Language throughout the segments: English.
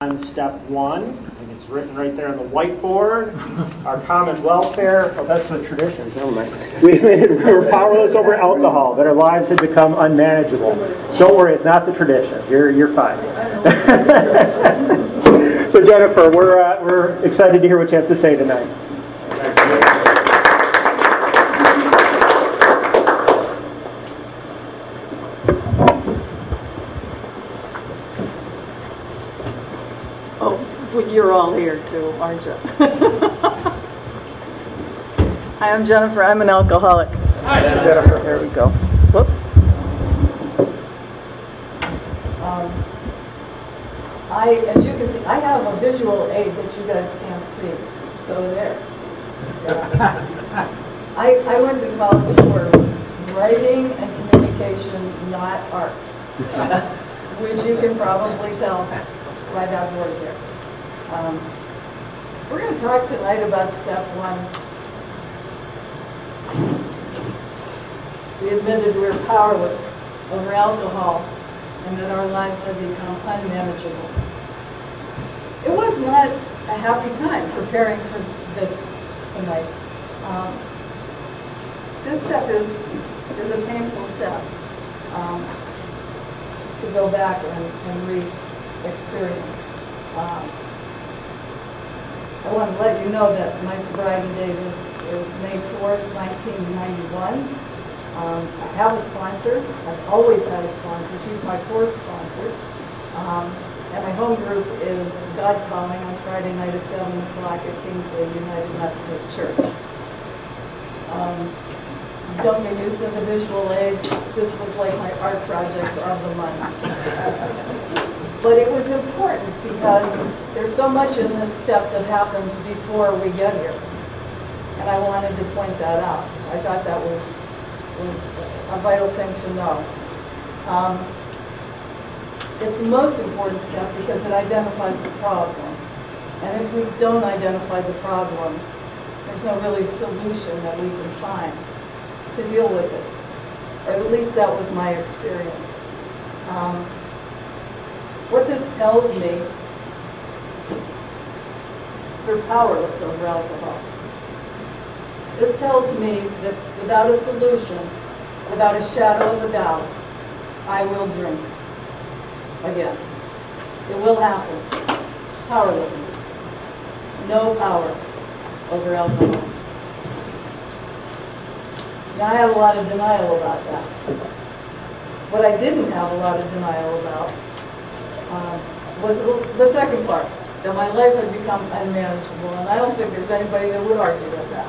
On step one, and it's written right there on the whiteboard, our common welfare, oh, that's the tradition, never mind. We were powerless over alcohol, that our lives had become unmanageable. Don't worry, it's not the tradition. You're fine. So Jennifer, we're excited to hear what you have to say tonight. You're all here too, aren't you? Hi, I'm Jennifer. I'm an alcoholic. Hi, Jennifer. There we go. Whoop. As you can see, I have a visual aid that you guys can't see. So there. Yeah. I went to college for writing and communication, not art, which you can probably tell by that word here. We're going to talk tonight about step one. We admitted we're powerless over alcohol and that our lives have become unmanageable. It was not a happy time preparing for this tonight. This step is a painful step to go back and re-experience. I want to let you know that my sobriety date is May 4th, 1991. I have a sponsor. I've always had a sponsor. She's my fourth sponsor. And my home group is God Calling on Friday night at 7 o'clock at Kingsley United Methodist Church. Don't get used to the visual aids. This was like my art project of the month. But it was important because there's so much in this step that happens before we get here. And I wanted to point that out. I thought that was a vital thing to know. It's the most important step because it identifies the problem. And if we don't identify the problem, there's no really solution that we can find to deal with it. Or at least that was my experience. What this tells me, we're powerless over alcohol. This tells me that without a solution, without a shadow of a doubt, I will drink again. It will happen. Powerless. No power over alcohol. Now I have a lot of denial about that. What I didn't have a lot of denial about was the second part, that my life had become unmanageable, and I don't think there's anybody that would argue with that.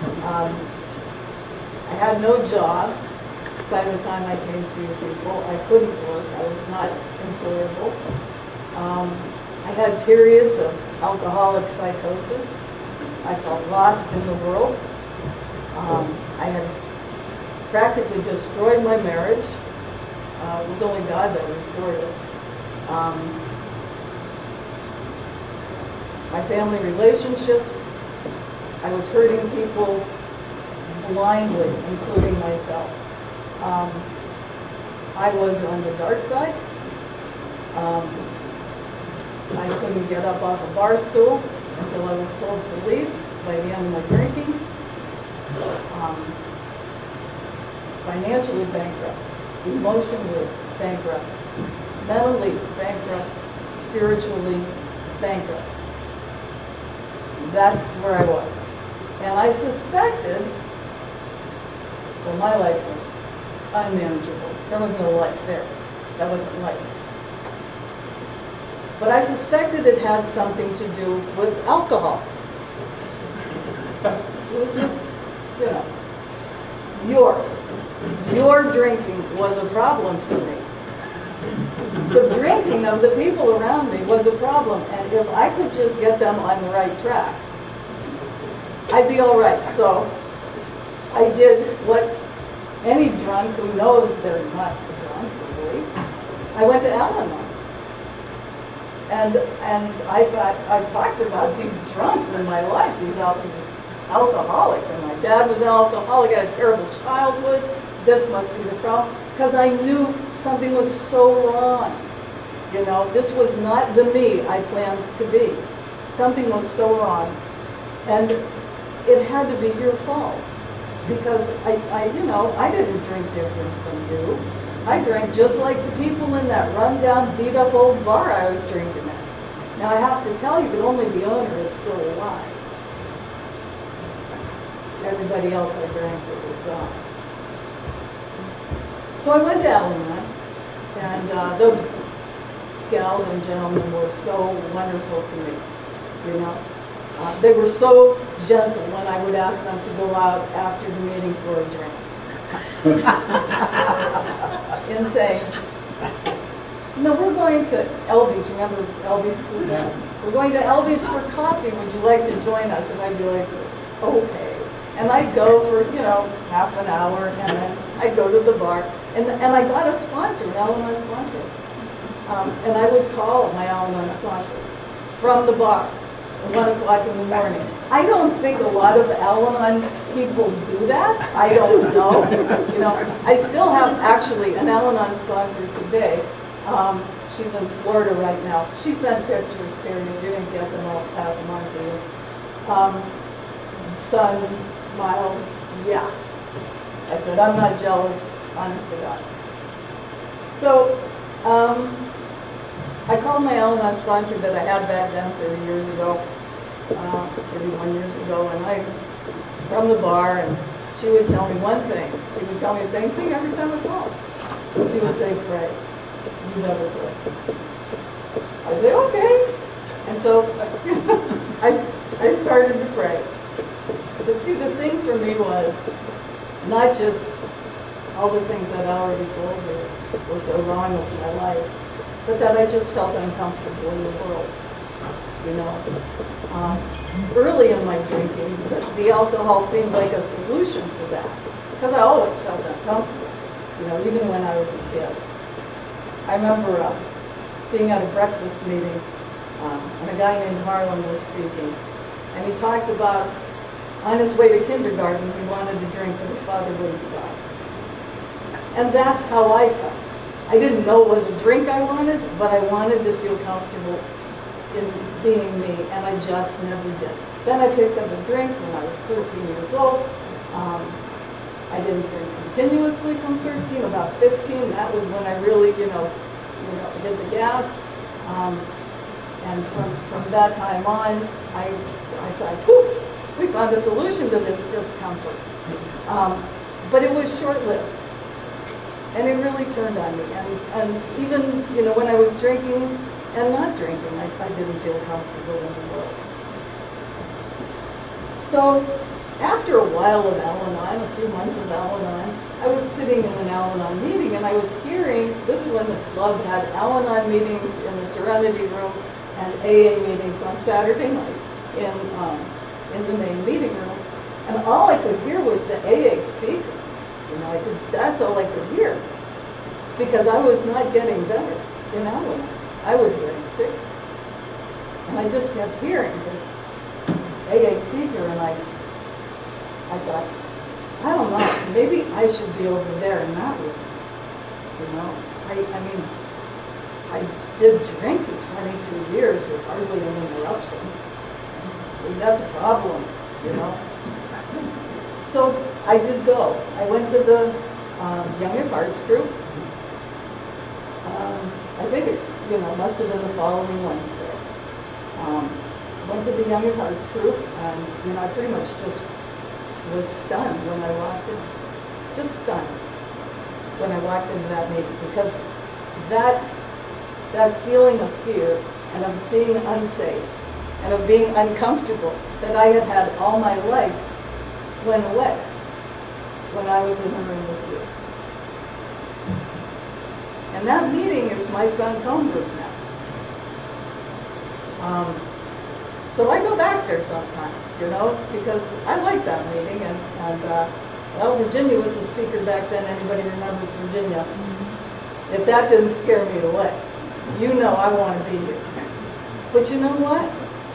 I had no job by the time I came to you people. I couldn't work. I was not employable. I had periods of alcoholic psychosis. I felt lost in the world. I had practically destroyed my marriage. It was only God that restored it. My family relationships, I was hurting people blindly, including myself. I was on the dark side. I couldn't get up off a bar stool until I was told to leave by the end of my drinking. Financially bankrupt, emotionally bankrupt, mentally bankrupt, spiritually bankrupt. That's where I was. And I suspected that my life was unmanageable. There was no life there. That wasn't life. But I suspected it had something to do with alcohol. It was just, yours. Your drinking was a problem for me. The drinking of the people around me was a problem, and if I could just get them on the right track, I'd be all right. So I did what any drunk who knows they're not drunk, really. I went to Al-Anon. And I thought, I've talked about these drunks in my life, these alcoholics, and my dad was an alcoholic. I had a terrible childhood. This must be the problem. Because I knew something was so wrong. You know, this was not the me I planned to be. Something was so wrong. And it had to be your fault. Because I didn't drink different from you. I drank just like the people in that rundown, beat-up old bar I was drinking at. Now I have to tell you that only the owner is still alive. Everybody else I drank with was gone. So I went to Al-Anon, and those gals and gentlemen were so wonderful to me, you know. They were so gentle when I would ask them to go out after the meeting for a drink. Insane. No, we're going to Elby's. Remember Elby's? Yeah. We're going to Elby's for coffee. Would you like to join us? And I'd be like, okay. And I'd go for, half an hour, and then I'd go to the bar. And I got a sponsor, an Al-Anon sponsor. And I would call my Al-Anon sponsor from the bar at 1 o'clock in the morning. I don't think a lot of Al-Anon people do that. I don't know. I still have actually an Al-Anon sponsor today. She's in Florida right now. She sent pictures to me. You didn't get them, I'll pass them on to you. Son smiles. Yeah. I said, I'm not jealous, honest to God. So, I called my Al-Anon sponsor that I had back then 30 years ago, 31 years ago, and from the bar, and she would tell me one thing. She would tell me the same thing every time I called. She would say, pray. You never pray. I'd say, okay. And so I started to pray. But see, the thing for me was not just all the things I'd already told her were so wrong with my life, but that I just felt uncomfortable in the world. Early in my drinking, the alcohol seemed like a solution to that, because I always felt uncomfortable, even when I was a kid. I remember being at a breakfast meeting, and a guy named Harlan was speaking, and he talked about on his way to kindergarten, he wanted to drink, but his father wouldn't stop. And that's how I felt. I didn't know it was a drink I wanted, but I wanted to feel comfortable in being me, and I just never did. Then I picked up a drink when I was 13 years old. I didn't drink continuously from 13, about 15. That was when I really, hit the gas. And from that time on, I thought, whew, we found a solution to this discomfort. But it was short-lived. And it really turned on me. And even, when I was drinking and not drinking, I didn't feel comfortable in the world. So after a while of Al-Anon, a few months of Al-Anon, I was sitting in an Al-Anon meeting, and I was hearing, this is when the club had Al-Anon meetings in the Serenity Room and AA meetings on Saturday night in the main meeting room. And all I could hear was the AA speaker. That's all I could hear. Because I was not getting better in Al-Anon. I was getting sick. And I just kept hearing this AA speaker, and I thought, I don't know, maybe I should be over there in that room. I did drink for 22 years with hardly an interruption. That's a problem, So I did go. I went to the Young at Hearts group. I think it, must have been the following Wednesday. Went to the Young at Hearts group, and I pretty much just was stunned when I walked in. Just stunned when I walked into that meeting, because that feeling of fear and of being unsafe and of being uncomfortable that I had had all my life went away when I was in the room with you. And that meeting is my son's home group now. So I go back there sometimes, because I like that meeting. And Virginia was the speaker back then. Anybody remembers Virginia? Mm-hmm. If that didn't scare me away, I want to be here. But you know what?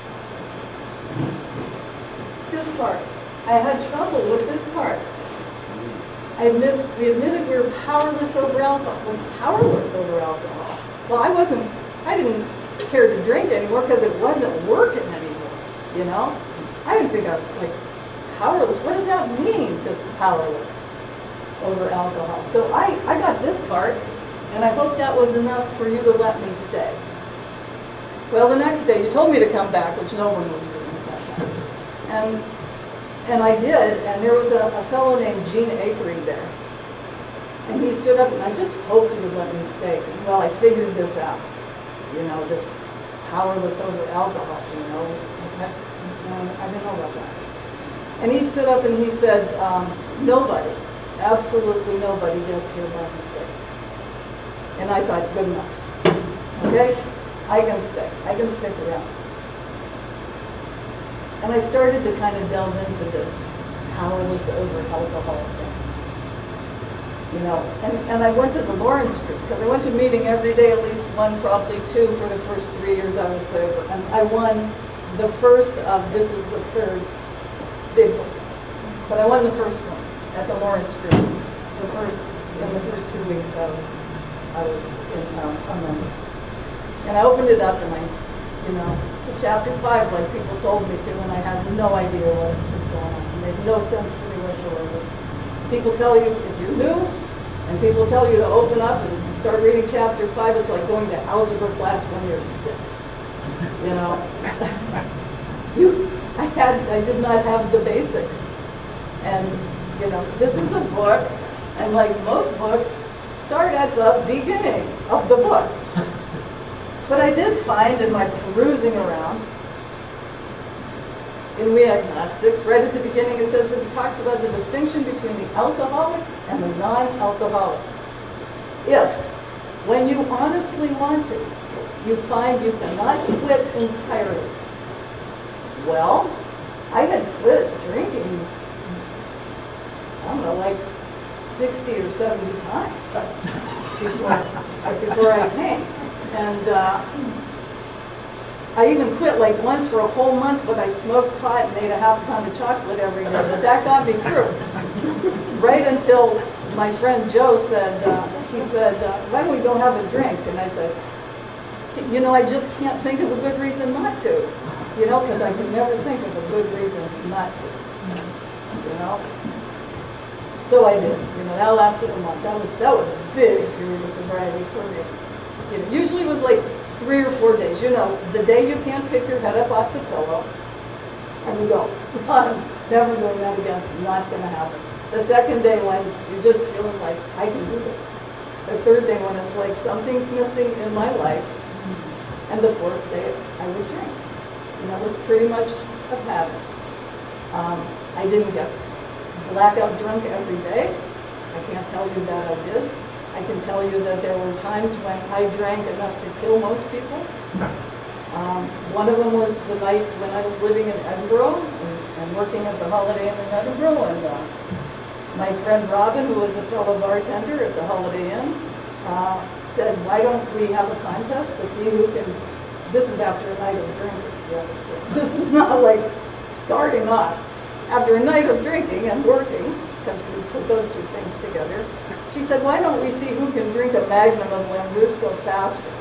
This part. I had trouble with this part. We admitted we were powerless over alcohol. We're powerless over alcohol. Well, I wasn't I didn't care to drink anymore because it wasn't working anymore, you know? I didn't think I was like powerless. What does that mean, this powerless over alcohol? So I got this part, and I hope that was enough for you to let me stay. Well, the next day you told me to come back, which no one was doing at that time. And I did, and there was a fellow named Gene Akery there. And he stood up, and I just hoped he would let me stay. Well, I figured this out, you know, this powerless over alcohol, you know. I didn't know about that. And he stood up and he said, nobody, absolutely nobody gets here by mistake. And I thought, good enough. Okay? I can stay. I can stick around. And I started to kind of delve into this powerless over alcohol thing. You know, and I went to the Lawrence group, because I went to a meeting every day, at least one, probably two, for the first 3 years I was sober. And I won the first of, this is the third big one. But I won the first one at the Lawrence group. In the first 2 weeks I was in a member. And I opened it up and to chapter 5, like people told me to, and I had no idea what was going on. It made no sense to me whatsoever. People tell you if you're new, and people tell you to open up and start reading chapter 5, it's like going to algebra class when you're 6. You know, I did not have the basics. And, you know, this is a book, and like most books, start at the beginning of the book. But I did find in my perusing around, in We Agnostics, right at the beginning it says that it talks about the distinction between the alcoholic and the non-alcoholic. If, when you honestly want to, you find you cannot quit entirely. Well, I had quit drinking, I don't know, like 60 or 70 times before I came. And I even quit like once for a whole month, but I smoked pot and ate a half pound of chocolate every day. But that got me through. Right until my friend Jo said, she said, why don't we go have a drink? And I said, you know, I just can't think of a good reason not to. You know, because I can never think of a good reason not to. You know? So I did. You know, that lasted a month. That was a big period of sobriety for me. You know, usually it was like 3 or 4 days. You know, the day you can't pick your head up off the pillow, and you go, I'm never doing that again. Not going to happen. The second day when you're just feeling like, I can do this. The third day when it's like, something's missing in my life. And the fourth day, I would drink. And that was pretty much a pattern. I didn't get blackout drunk every day. I can't tell you that I did. I can tell you that there were times when I drank enough to kill most people. One of them was the night when I was living in Edinburgh and working at the Holiday Inn in Edinburgh. And my friend Robin, who was a fellow bartender at the Holiday Inn, said, why don't we have a contest to see who can, this is after a night of drinking, you understand. This is not like starting off. After a night of drinking and working, because we put those two things together, she said, why don't we see who can drink a magnum of Lambrusco faster?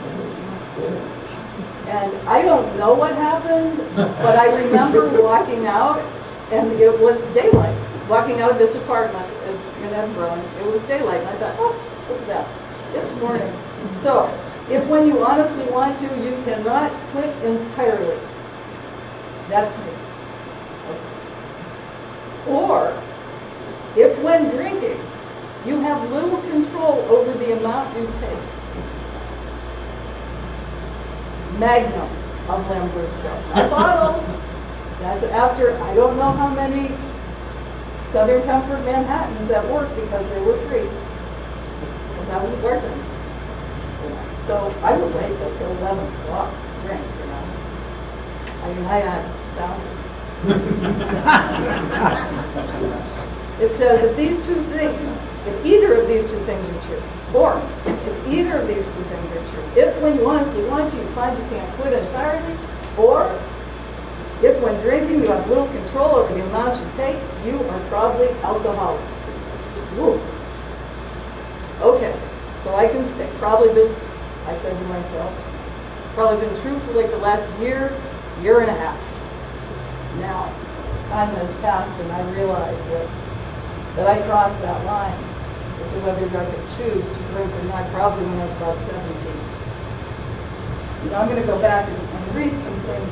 And I don't know what happened, but I remember walking out, and it was daylight. Walking out of this apartment in Edinburgh, and it was daylight, and I thought, oh, what's that? It's morning. So, if when you honestly want to, you cannot quit entirely. That's me. Okay. Or, if when drinking, you have little control over the amount you take. Magnum of Lambrusco. A bottle. That's after I don't know how many Southern Comfort Manhattans at work because they were free. Because I was a bartender. So I would wait until 11 o'clock to drink, you know. I mean, I had boundaries. It says that these two things, if either of these two things are true, or if either of these two things are true, if when you honestly want to, you find you can't quit entirely, or if when drinking you have little control over the amount you take, you are probably alcoholic. Woo. Okay, so I can stay. Probably this, I said to myself, Probably been true for like the last year, year and a half. Now, time has passed and I realize that I crossed that line as to whether I could choose to drink or not, probably when I was about 17. Now I'm going to go back and read some things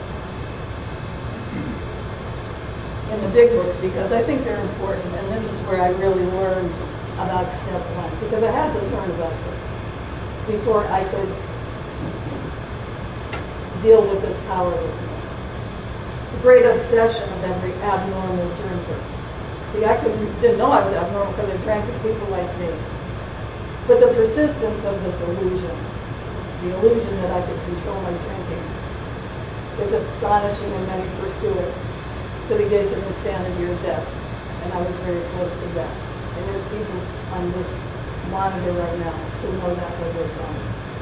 in the big book because I think they're important, and this is where I really learned about step one, because I had to learn about this before I could deal with this powerlessness. The great obsession of every abnormal drinker. See, I didn't know I was abnormal because I drank with people like me. But the persistence of this illusion, the illusion that I could control my drinking, is astonishing, and many pursue it to the gates of insanity or death. And I was very close to death. And there's people on this monitor right now who know that was their son.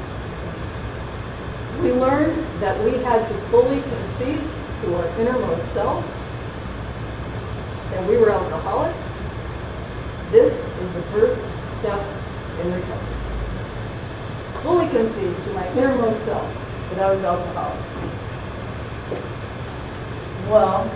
We learned that we had to fully concede to our innermost selves that we were alcoholics. This is the first step in recovery. Fully concede to my innermost self that I was alcoholic. Well,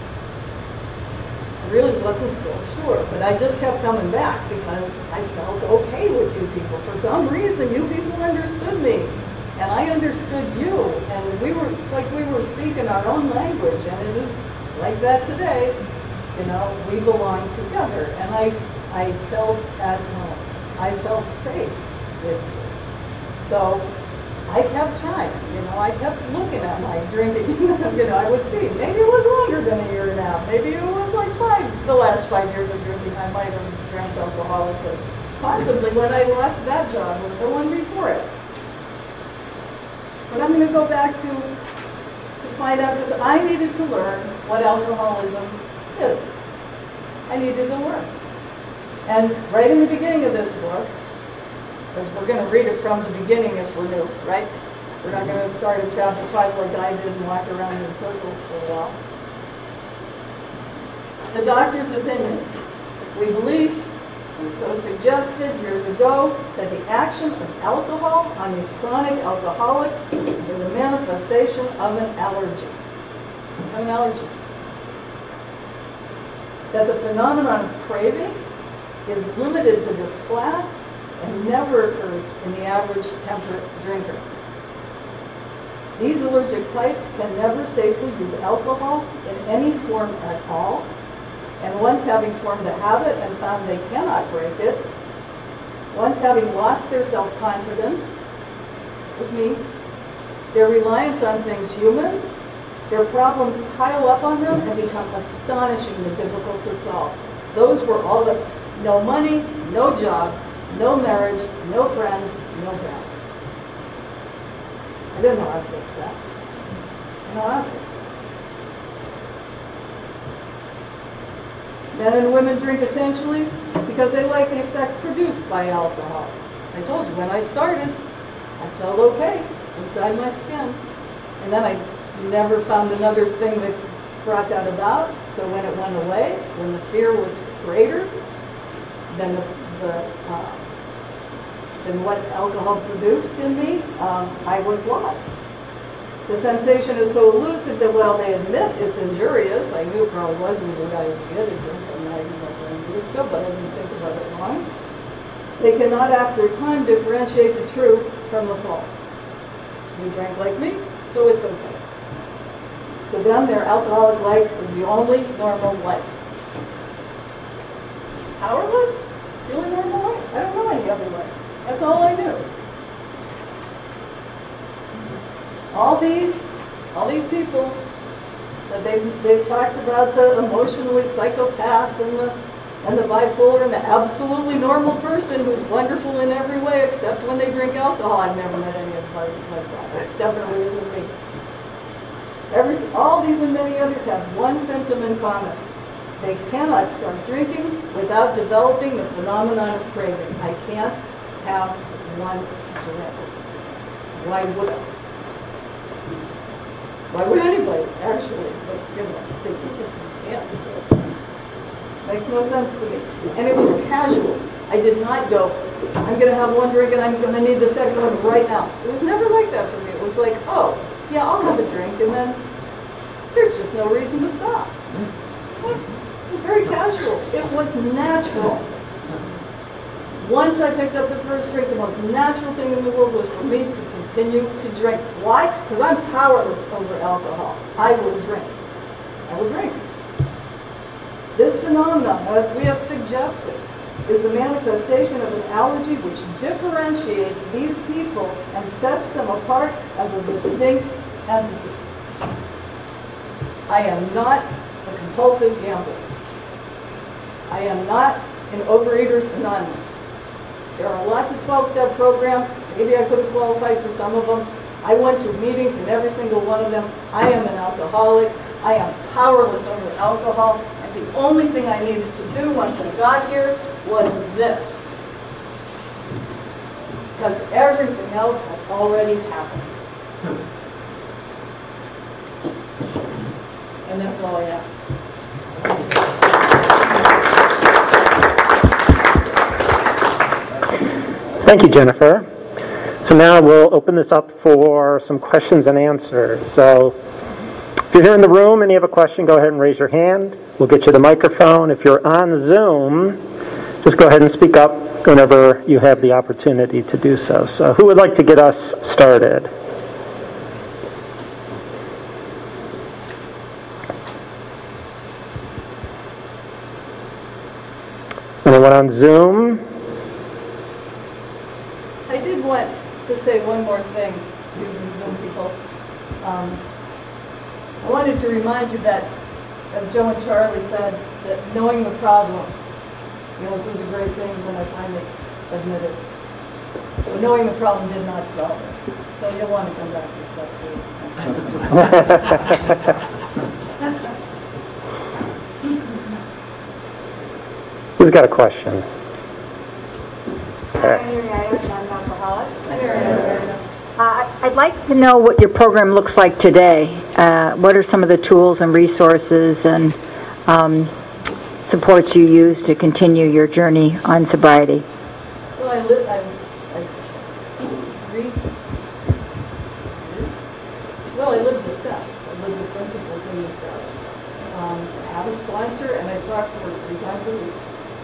I really wasn't still sure, but I just kept coming back because I felt okay with you people. For some reason, you people understood me, and I understood you, and it's like we were speaking our own language, and it is like that today. You know, we belong together, and I felt at home. I felt safe with you. So I kept trying, I kept looking at my drinking, I would see, maybe it was longer than a year and a half, maybe it was like the last 5 years of drinking, I might have drank alcoholically, possibly when I lost that job or the one before it. But I'm going to go back to find out, because I needed to learn what alcoholism is. I needed to learn. And right in the beginning of this book, because we're going to read it from the beginning if we're new, right? We're not going to start at chapter 5 like I did and walk around in circles for a while. The doctor's opinion. We believe, and so suggested years ago, that the action of alcohol on these chronic alcoholics is a manifestation of an allergy. An allergy. That the phenomenon of craving is limited to this class and never occurs in the average temperate drinker. These allergic types can never safely use alcohol in any form at all, and once having formed a habit and found they cannot break it, once having lost their self-confidence, with me, their reliance on things human, their problems pile up on them and become astonishingly difficult to solve. Those were all the no money, no job, no marriage, no friends, no family. I didn't know how to fix that. I know how to fix that. Men and women drink essentially because they like the effect produced by alcohol. I told you, when I started, I felt okay inside my skin. And then I never found another thing that brought that about. So when it went away, when the fear was greater than than what alcohol produced in me, I was lost. The sensation is so elusive that while they admit it's injurious, I knew it probably wasn't a good idea to drink a night of but I didn't think about it long. They cannot, after time, differentiate the true from the false. You drank like me, so it's okay. To them, their alcoholic life is the only normal life. Powerless? It's the only normal life? I don't know any other life. That's all I knew. All these people that they've talked about, the emotionally psychopath and the bipolar and the absolutely normal person who's wonderful in every way except when they drink alcohol. I've never met anybody like that. It definitely isn't me. All these and many others have one symptom in common. They cannot start drinking without developing the phenomenon of craving. I can't have one drink. Why would I? Why would anybody, actually? But, they can't. Makes no sense to me. And it was casual. I did not go, I'm going to have one drink and I'm going to need the second one right now. It was never like that for me. It was was like, oh, yeah, I'll have a drink, and then there's just no reason to stop. It was very casual. It was natural. Once I picked up the first drink, the most natural thing in the world was for me to continue to drink. Why? Because I'm powerless over alcohol. I will drink. I will drink. This phenomenon, as we have suggested, is the manifestation of an allergy which differentiates these people and sets them apart as a distinct entity. I am not a compulsive gambler. I am not an Overeaters Anonymous. There are lots of 12-step programs. Maybe I could have qualified for some of them. I went to meetings in every single one of them. I am an alcoholic. I am powerless over alcohol. And the only thing I needed to do once I got here was this. Because everything else had already happened. And that's all I have. Thank you, Jennifer. So now we'll open this up for some questions and answers. So if you're here in the room and you have a question, go ahead and raise your hand. We'll get you the microphone. If you're on Zoom, just go ahead and speak up whenever you have the opportunity to do so. So who would like to get us started? Anyone on Zoom? I did want to say one more thing, excuse me, young people. I wanted to remind you that, as Joe and Charlie said, that knowing the problem, it was a great thing when I finally admitted. But knowing the problem did not solve it. So you'll want to come back for step 2. Who's got a question? I'm an alcoholic. I'd like to know what your program looks like today. What are some of the tools and resources and supports you use to continue your journey on sobriety? Well, I live the steps. I live the principles in the steps. I have a sponsor, and I talk to her 3 times a week.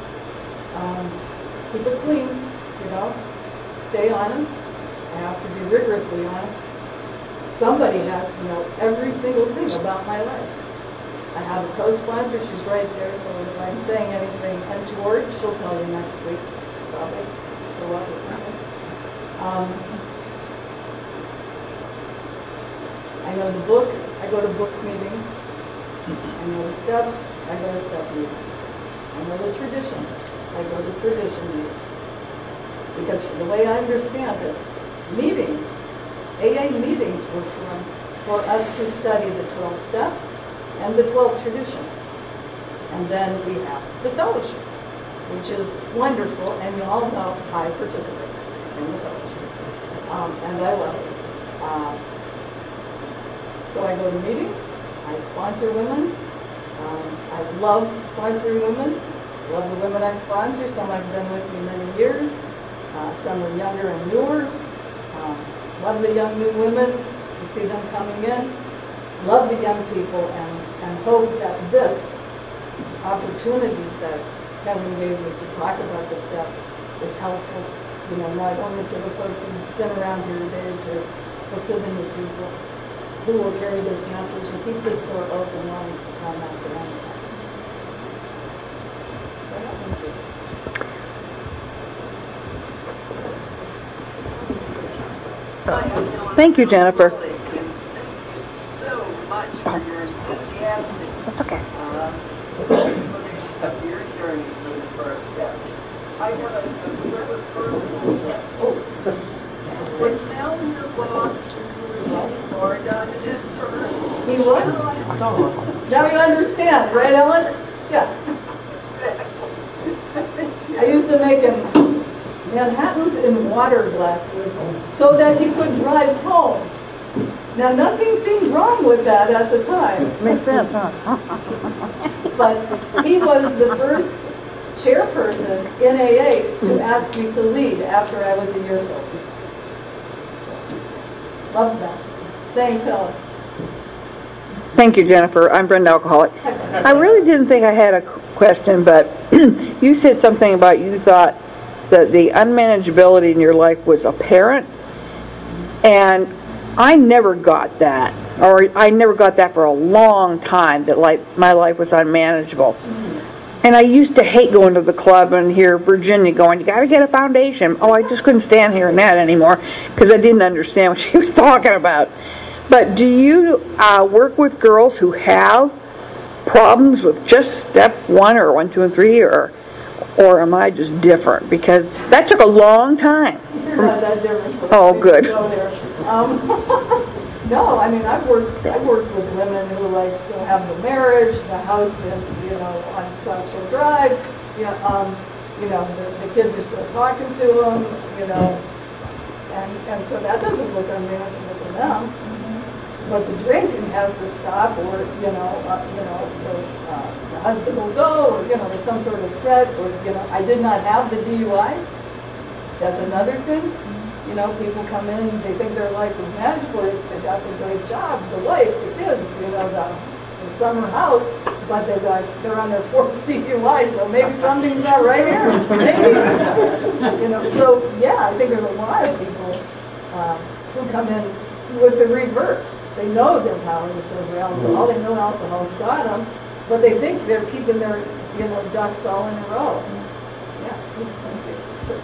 Keep it clean, you know. Stay honest. I have to be rigorously honest. Somebody has to know every single thing about my life. I have a co-sponsor. She's right there, so if I'm saying anything untoward, she'll tell you next week, probably. Show up or something. I know the book. I go to book meetings. I know the steps. I go to step meetings. I know the traditions. I go to tradition meetings. Because the way I understand it, meetings, AA meetings were for us to study the 12 steps and the 12 traditions. And then we have the fellowship, which is wonderful, and you all know I participate in the fellowship. And I love it. So I go to meetings, I sponsor women. I love sponsoring women. Love the women I sponsor. Some have been with me many years. Some are younger and newer. Love the young new women to see them coming in. Love the young people and hope that this opportunity that Kevin gave me to talk about the steps is helpful. You know, not only to the folks who've been around here today, but to the new people who will carry this message and keep this door open long time after long time. Thank you, Jennifer. Thank you so much for your enthusiastic explanation of your journey through the first step. I have a rather personal question. Was Mel your boss when you were taking board on it for her? He was? Now you understand, right, Ellen? Yeah. I used to make him Manhattans in water glasses so that he could drive home. Now, nothing seemed wrong with that at the time. Makes sense, huh? But he was the first chairperson in AA to ask me to lead after I was a year old. Love that. Thanks, Helen. Thank you, Jennifer. I'm Brenda, alcoholic. I really didn't think I had a question, but you said something about you thought that the unmanageability in your life was apparent, and I never got that, or I never got that for a long time, that my life was unmanageable. And I used to hate going to the club and hear Virginia going, you got to get a foundation. Oh, I just couldn't stand hearing that anymore because I didn't understand what she was talking about. But do you work with girls who have problems with just step 1 or 1, 2, and 3, or am I just different? Because that took a long time. You're not that different. So Oh, good. Go there. No, I mean, I've worked with women who like still have the marriage, the house, and on South Shore Drive. The kids are still talking to them. And so that doesn't look unmanageable to them. But the drinking has to stop, or the husband will go, or there's some sort of threat, or I did not have the DUIs. That's another thing. People come in, they think their life is manageable, they got the great job, the wife, the kids, the summer house, but they're on their 4th DUI, so maybe something's not right here. Maybe. So yeah, I think there's a lot of people who come in with the reverse. They know they're powerless over alcohol, they know alcohol's got them, but they think they're keeping their ducks all in a row. Yeah, thank you. Sure.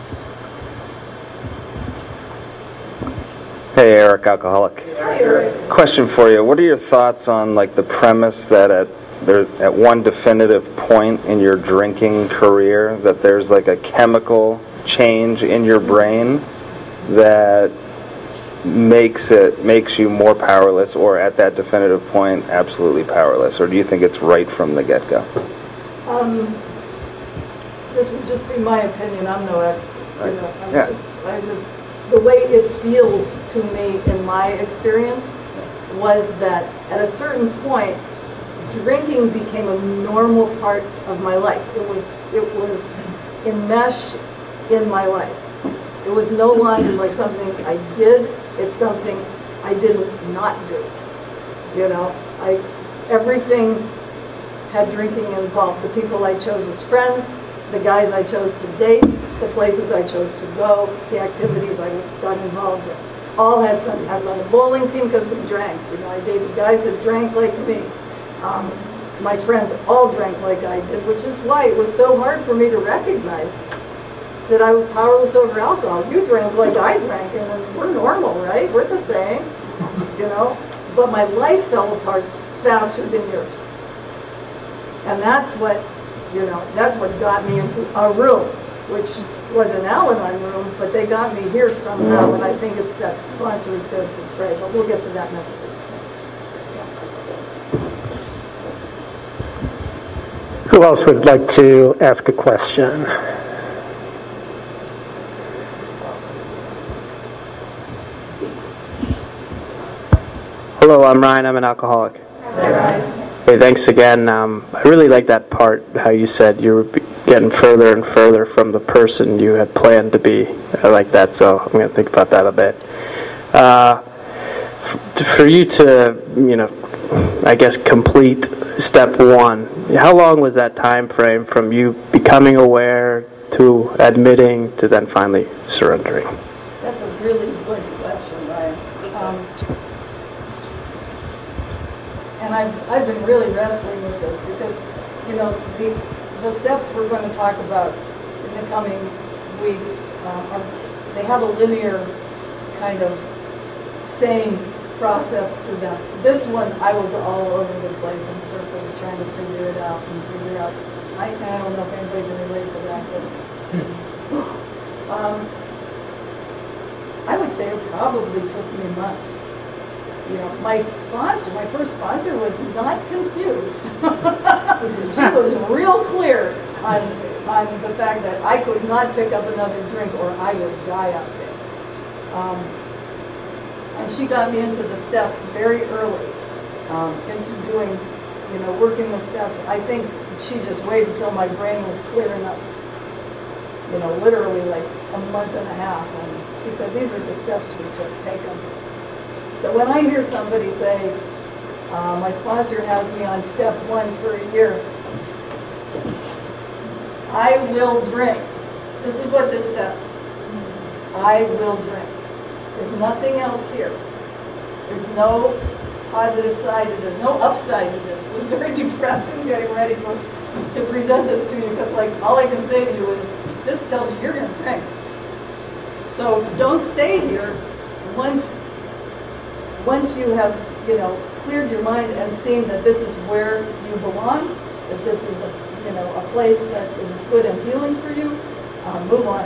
Hey, Eric, alcoholic. Hi, Eric. Question for you. What are your thoughts on the premise that at one definitive point in your drinking career that there's a chemical change in your brain that makes you more powerless, or at that definitive point absolutely powerless? Or do you think it's right from the get-go? This would just be my opinion. I'm no expert. I The way it feels to me in my experience was that at a certain point, drinking became a normal part of my life. It was enmeshed in my life. It was no longer like something I did. It's something I did not do. Everything had drinking involved. The people I chose as friends, the guys I chose to date, the places I chose to go, the activities I got involved in, all had something. I was on a bowling team because we drank. I dated guys that drank like me. My friends all drank like I did, which is why it was so hard for me to recognize that I was powerless over alcohol. You drank like I drank, and we're normal, right? We're the same, But my life fell apart faster than yours. And that's what got me into a room, which was an Al-Anon room, but they got me here somehow, and I think it's that sponsor who said to pray, but we'll get to that next week. Who else would like to ask a question? Hello, I'm Ryan. I'm an alcoholic. Hi, Ryan. Hey, thanks again. I really like that part, how you said you were getting further and further from the person you had planned to be. I like that, so I'm going to think about that a bit. For you to, I guess, complete step 1, how long was that time frame from you becoming aware to admitting to then finally surrendering? That's a really good question, Ryan. And I've been really wrestling with this because, the steps we're going to talk about in the coming weeks, they have a linear kind of same process to them. This one, I was all over the place in circles trying to figure it out. I don't know if anybody can relate to that, but I would say it probably took me months. My first sponsor was not confused. She was real clear on the fact that I could not pick up another drink or I would die out there. And she got me into the steps very early, into doing, working the steps. I think she just waited till my brain was clear enough, literally like a month and a half. And she said, these are the steps we took, take them. So when I hear somebody say, my sponsor has me on step 1 for a year, I will drink. This is what this says. I will drink. There's nothing else here. There's no positive side to this, no upside to this. It was very depressing getting ready to present this to you, because like all I can say to you is, this tells you you're going to drink. So don't stay here once you have, cleared your mind and seen that this is where you belong, that this is a place that is good and healing for you. Move on.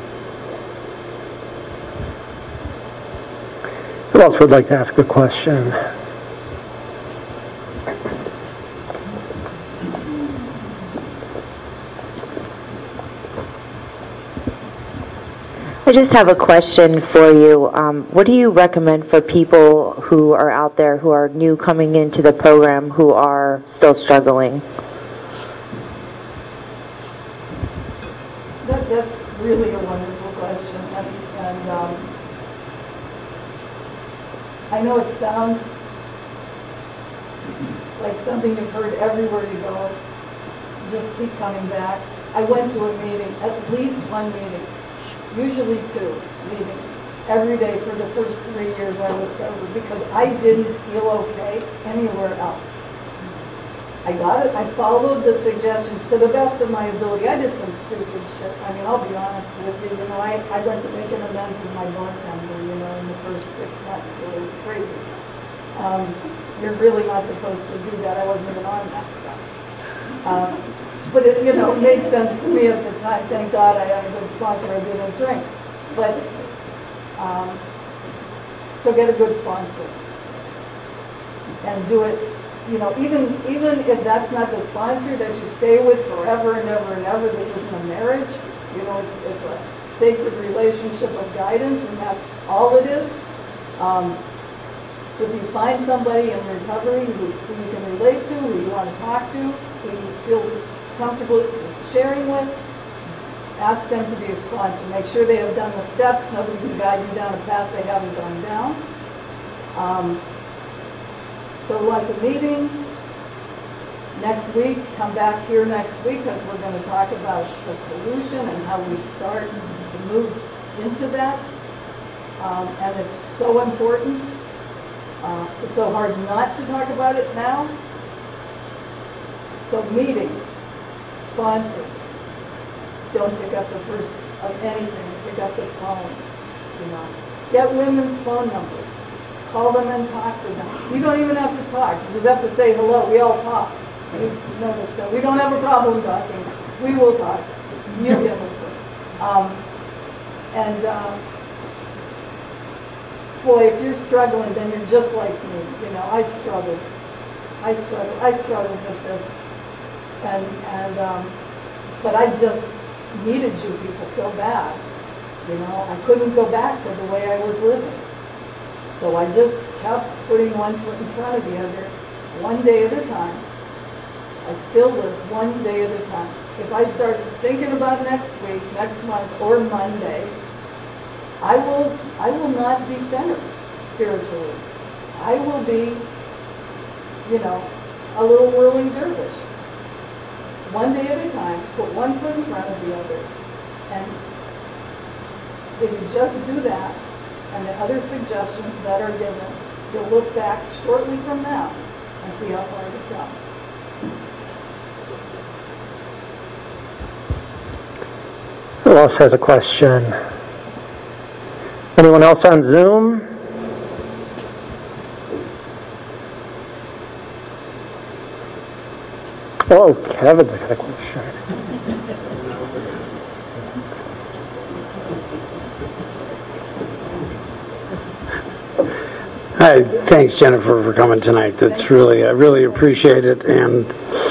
Who else would like to ask a question? I just have a question for you. What do you recommend for people who are out there who are new coming into the program who are still struggling? That's really a wonderful question. And I know it sounds like something you've heard everywhere you go. Just keep coming back. I went to a meeting, at least one meeting, usually 2 meetings, every day for the first 3 years I was sober, because I didn't feel okay anywhere else. I got it. I followed the suggestions to the best of my ability. I did some stupid shit. I mean, I'll be honest with you. I went to make an amends with my bartender, in the first 6 months. It was crazy. You're really not supposed to do that. I wasn't even on that stuff. But it, made sense to me at the time. Thank God I had a good sponsor. I didn't drink. But, so get a good sponsor. And do it, even if that's not the sponsor that you stay with forever and ever and ever. This isn't a marriage. It's a sacred relationship of guidance, and that's all it is. If you find somebody in recovery who you can relate to, who you want to talk to, who you feel comfortable sharing with, ask them to be a sponsor. Make sure they have done the steps. Nobody can guide you down a path they haven't gone down. So lots of meetings. Next week, come back here next week, because we're going to talk about the solution and how we start to move into that. And it's so important. It's so hard not to talk about it now. So meetings, sponsor. Don't pick up the first of anything. Pick up the phone. Get women's phone numbers. Call them and talk to them. You don't even have to talk. You just have to say hello. We all talk. You notice that. We don't have a problem talking. We will talk. You can listen. Boy, if you're struggling, then you're just like me. I struggled. I struggled with this. But I just needed you people so bad. I couldn't go back to the way I was living. So I just kept putting one foot in front of the other, one day at a time. I still live one day at a time. If I start thinking about next week, next month, or Monday, I will not be centered spiritually. I will be, a little whirling dervish. One day at a time, put one foot in front of the other. And if you just do that, and the other suggestions that are given, you'll look back shortly from now and see how far you've come. Who else has a question? Anyone else on Zoom? Oh, Kevin's got a question. Hi, thanks Jennifer for coming tonight. I really appreciate it. And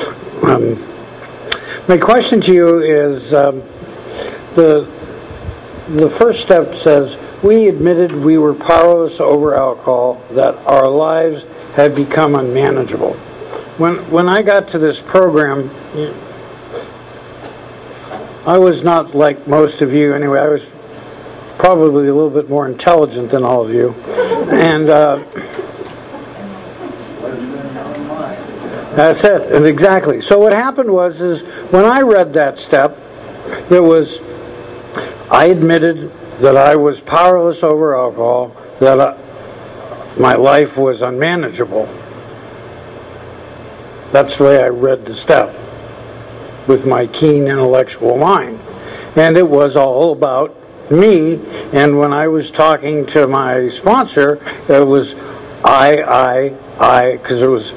my question to you is, the first step says, we admitted we were powerless over alcohol, that our lives had become unmanageable. When I got to this program, I was not like most of you anyway. I was probably a little bit more intelligent than all of you. And that's it, and exactly. So what happened was, is when I read that step, I admitted that I was powerless over alcohol, that my life was unmanageable. That's the way I read the step, with my keen intellectual mind. And it was all about me, and when I was talking to my sponsor, it was I, because it was,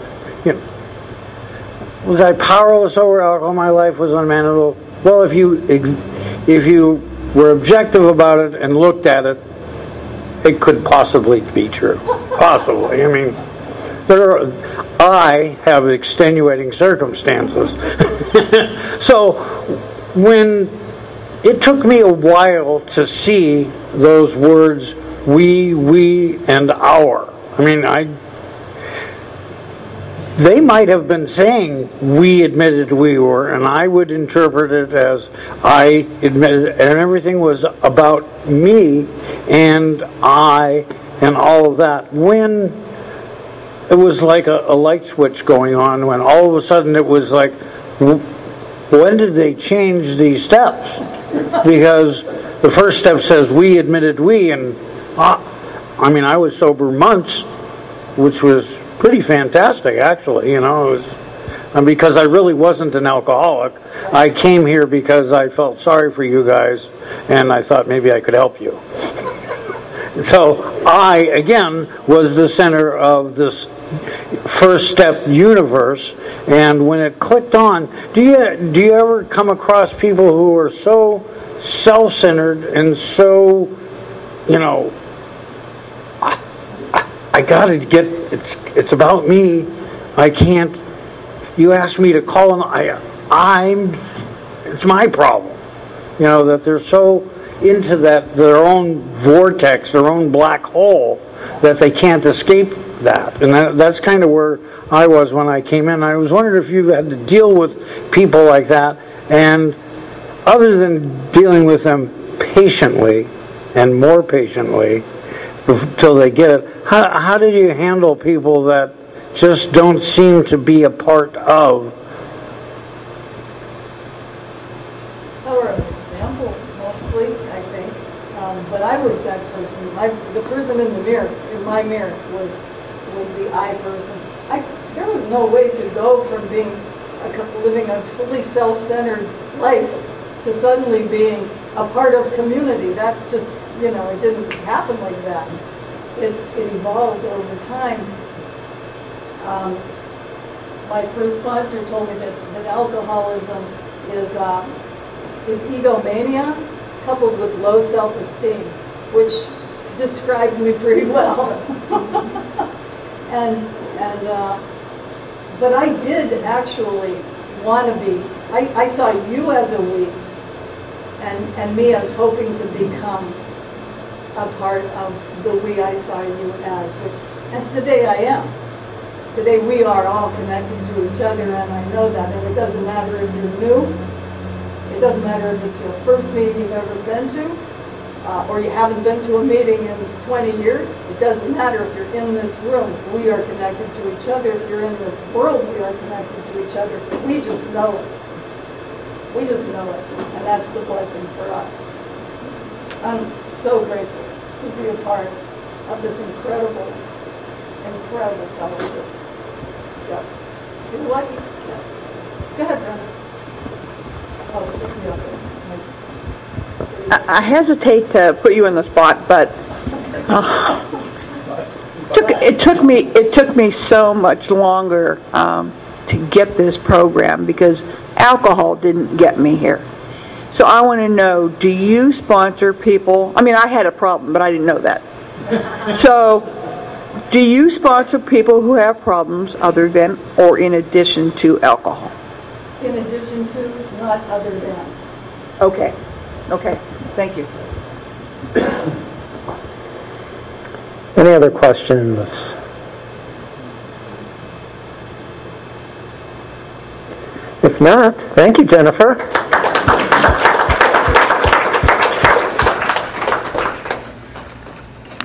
was I powerless over alcohol? My life was unmanageable. Well, if you were objective about it and looked at it, it could possibly be true. Possibly. I mean, I have extenuating circumstances. So when it took me a while to see those words, we, and our. I mean, they might have been saying we admitted we were, and I would interpret it as I admitted, and everything was about me and I and all of that. When it was like a light switch going on, when all of a sudden it was like, when did they change these steps? Because the first step says we admitted we, and I mean, I was sober months, which was pretty fantastic, actually, and because I really wasn't an alcoholic. I came here because I felt sorry for you guys, and I thought maybe I could help you. So I, again, was the center of this first step universe, and when it clicked on, do you ever come across people who are so self-centered and so, I gotta get, it's about me, I can't, you asked me to call them, it's my problem. That they're so into their own vortex, their own black hole, that they can't escape that. And that's kind of where I was when I came in. I was wondering if you had to deal with people like that, and other than dealing with them patiently and more patiently till they get it, how did you handle people that just don't seem to be a part of? Or an example, mostly, I think. But I was that person. The person in the mirror, in my mirror, was the I person. There was no way to go from living a fully self-centered life to suddenly being a part of community. That just, it didn't happen like that. It evolved over time. My first sponsor told me that alcoholism is egomania coupled with low self-esteem, which described me pretty well. But I did actually want to be. I saw you as a we, and me as hoping to become a part of the we I saw you as, and today I am. Today we are all connected to each other, and I know that, and it doesn't matter if you're new, it doesn't matter if it's your first meeting you've ever been to, or you haven't been to a meeting in 20 years, it doesn't matter if you're in this room, we are connected to each other. If you're in this world, we are connected to each other. We just know it. We just know it, and that's the blessing for us. I'm so grateful to be a part of this incredible fellowship. Yeah. You're lucky. Yeah. Go ahead, Brenda. Oh, pick me up. I hesitate to put you in the spot, but it took me so much longer to get this program because alcohol didn't get me here. So I want to know, do you sponsor people? I mean, I had a problem, but I didn't know that. So, do you sponsor people who have problems other than or in addition to alcohol? In addition to, not other than. Okay. Thank you. Any other questions? If not, thank you, Jennifer.